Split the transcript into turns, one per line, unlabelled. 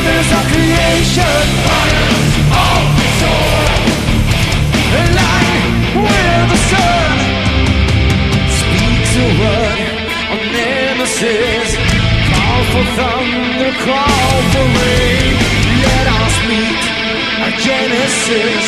wonders of creation, wonders of the soul. Line where the sun speaks a word of nemesis. Call for thunder, call for rain. Let us meet a genesis.